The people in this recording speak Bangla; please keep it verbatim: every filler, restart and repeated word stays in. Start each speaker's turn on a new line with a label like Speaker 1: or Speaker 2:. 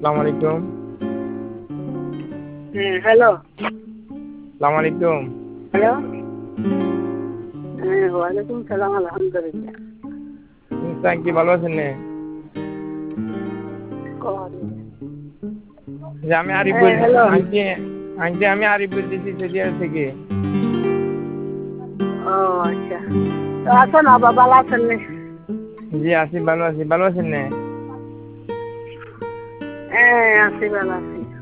Speaker 1: আসসালামু আলাইকুম।
Speaker 2: হ্যাঁ হ্যালো।
Speaker 1: আসসালামু আলাইকুম।
Speaker 2: হ্যালো। হ্যাঁ ওয়ালাইকুম সালাম, আলহামদুলিল্লাহ।
Speaker 1: আন্টি ভালো আছেন নে? যে আমি আরিফ
Speaker 2: হ্যাঁ
Speaker 1: বল
Speaker 2: হ্যালো।
Speaker 1: আন্টি আন্টি আমি আরিফ বলতেছি সেদিয়ার থেকে।
Speaker 2: ও আচ্ছা, তো আছেন আবার ভালো আছেন নে?
Speaker 1: জি আছি, ভালো আছি। ভালো আছেন নে?
Speaker 2: হ্যাঁ আছি ভালো আছি।